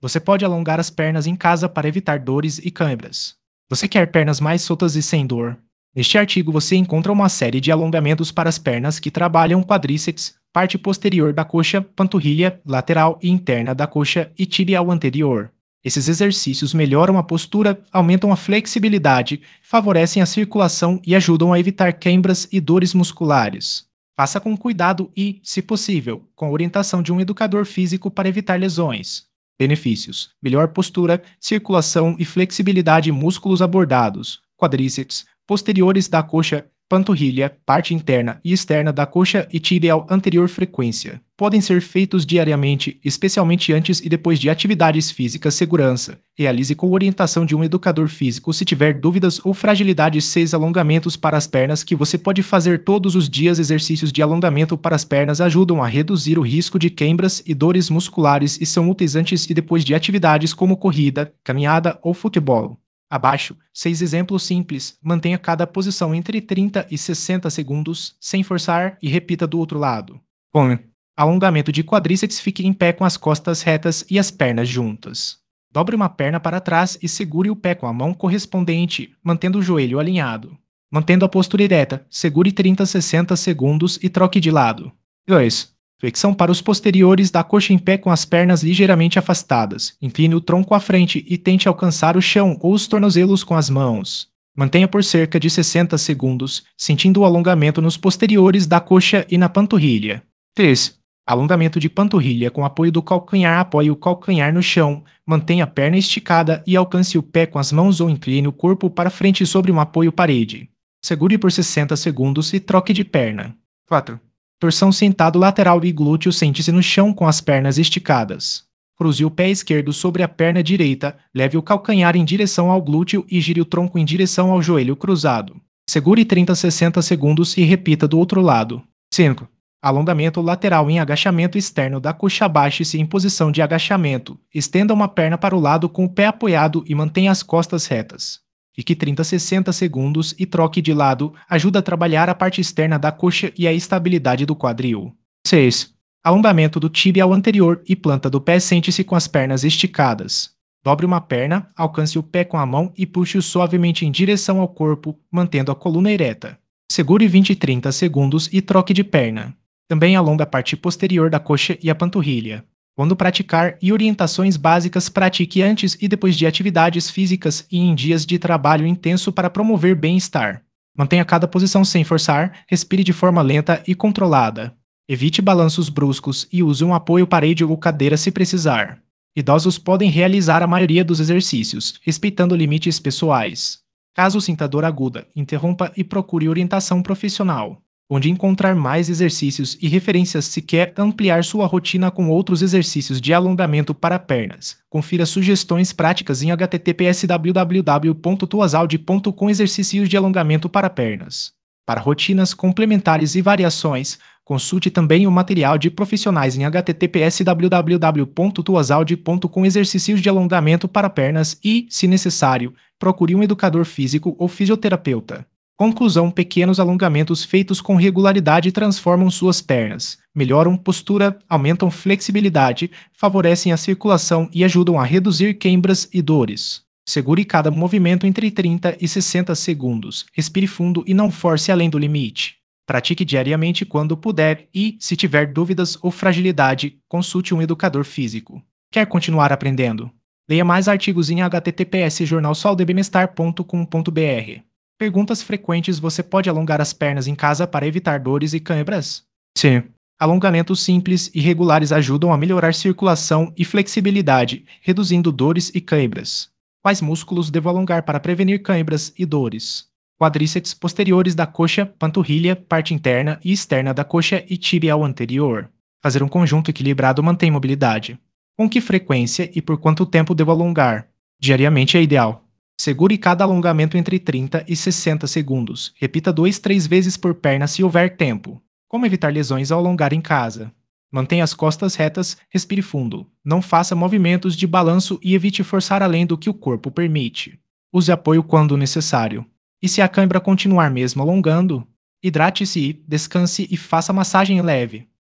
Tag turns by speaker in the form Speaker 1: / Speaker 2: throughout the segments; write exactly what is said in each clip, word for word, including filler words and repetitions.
Speaker 1: Você pode alongar as pernas em casa para evitar dores e câimbras. Você quer pernas mais soltas e sem dor? Neste artigo você encontra uma série de alongamentos para as pernas que trabalham quadríceps, parte posterior da coxa, panturrilha, lateral e interna da coxa e tibial anterior. Esses exercícios melhoram a postura, aumentam a flexibilidade, favorecem a circulação e ajudam a evitar queimbras e dores musculares. Faça com cuidado e, se possível, com a orientação de um educador físico para evitar lesões. Benefícios: melhor postura, circulação e flexibilidade em músculos abordados, quadríceps, posteriores da coxa, panturrilha, parte interna e externa da coxa e tibial anterior frequência. Podem ser feitos diariamente, especialmente antes e depois de atividades físicas segurança. Realize com orientação de um educador físico se tiver dúvidas ou fragilidade. Seis alongamentos para as pernas que você pode fazer todos os dias. Exercícios de alongamento para as pernas ajudam a reduzir o risco de queimbras e dores musculares e são úteis antes e depois de atividades como corrida, caminhada ou futebol. Abaixo, seis exemplos simples. Mantenha cada posição entre trinta e sessenta segundos, sem forçar, e repita do outro lado. um. Alongamento de quadríceps. Fique em pé com as costas retas e as pernas juntas. Dobre uma perna para trás e segure o pé com a mão correspondente, mantendo o joelho alinhado. Mantendo a postura ereta, segure trinta a sessenta segundos e troque de lado. dois. Flexão para os posteriores da coxa em pé com as pernas ligeiramente afastadas. Incline o tronco à frente e tente alcançar o chão ou os tornozelos com as mãos. Mantenha por cerca de sessenta segundos, sentindo o alongamento nos posteriores da coxa e na panturrilha. três. Alongamento de panturrilha com apoio do calcanhar. Apoie o calcanhar no chão, mantenha a perna esticada e alcance o pé com as mãos ou incline o corpo para frente sobre um apoio parede. Segure por sessenta segundos e troque de perna. quatro. Torção sentado lateral e glúteo. Sente-se no chão com as pernas esticadas. Cruze o pé esquerdo sobre a perna direita, leve o calcanhar em direção ao glúteo e gire o tronco em direção ao joelho cruzado. Segure trinta a sessenta segundos e repita do outro lado. cinco. Alongamento lateral em agachamento externo da coxa. Abaixe-se em posição de agachamento. Estenda uma perna para o lado com o pé apoiado e mantenha as costas retas. Fique trinta a sessenta segundos e troque de lado. Ajuda a trabalhar a parte externa da coxa e a estabilidade do quadril. seis. Alongamento do tibial anterior e planta do pé. Sente-se com as pernas esticadas. Dobre uma perna, alcance o pé com a mão e puxe-o suavemente em direção ao corpo, mantendo a coluna ereta. Segure vinte a trinta segundos e troque de perna. Também alonga a parte posterior da coxa e a panturrilha. Quando praticar e orientações básicas, pratique antes e depois de atividades físicas e em dias de trabalho intenso para promover bem-estar. Mantenha cada posição sem forçar, respire de forma lenta e controlada. Evite balanços bruscos e use um apoio parede ou cadeira se precisar. Idosos podem realizar a maioria dos exercícios, respeitando limites pessoais. Caso sinta dor aguda, interrompa e procure orientação profissional. Onde encontrar mais exercícios e referências se quer ampliar sua rotina com outros exercícios de alongamento para pernas. Confira sugestões práticas em h t t p s w w w ponto tuasaud ponto com. Exercícios de alongamento para pernas. Para rotinas complementares e variações, consulte também o material de profissionais em h t t p s w w w ponto tuasaud ponto com. Exercícios de alongamento para pernas e, se necessário, procure um educador físico ou fisioterapeuta. Conclusão: pequenos alongamentos feitos com regularidade transformam suas pernas, melhoram postura, aumentam flexibilidade, favorecem a circulação e ajudam a reduzir queimbras e dores. Segure cada movimento entre trinta e sessenta segundos, respire fundo e não force além do limite. Pratique diariamente quando puder e, se tiver dúvidas ou fragilidade, consulte um educador físico. Quer continuar aprendendo? Leia mais artigos em h t t p s jornal saudebemestar ponto com ponto b r. Perguntas frequentes: você pode alongar as pernas em casa para evitar dores e câimbras? Sim. Alongamentos simples e regulares ajudam a melhorar circulação e flexibilidade, reduzindo dores e câimbras. Quais músculos devo alongar para prevenir câimbras e dores? Quadríceps posteriores da coxa, panturrilha, parte interna e externa da coxa e tibial anterior. Fazer um conjunto equilibrado mantém mobilidade. Com que frequência e por quanto tempo devo alongar? Diariamente é ideal. Segure cada alongamento entre trinta e sessenta segundos. Repita dois, três vezes por perna se houver tempo. Como evitar lesões ao alongar em casa? Mantenha as costas retas, respire fundo. Não faça movimentos de balanço e evite forçar além do que o corpo permite. Use apoio quando necessário. E se a cãibra continuar mesmo alongando? Hidrate-se, descanse e faça massagem leve.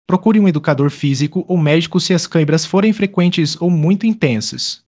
Speaker 1: Procure um educador físico ou médico se as câimbras forem frequentes ou muito intensas.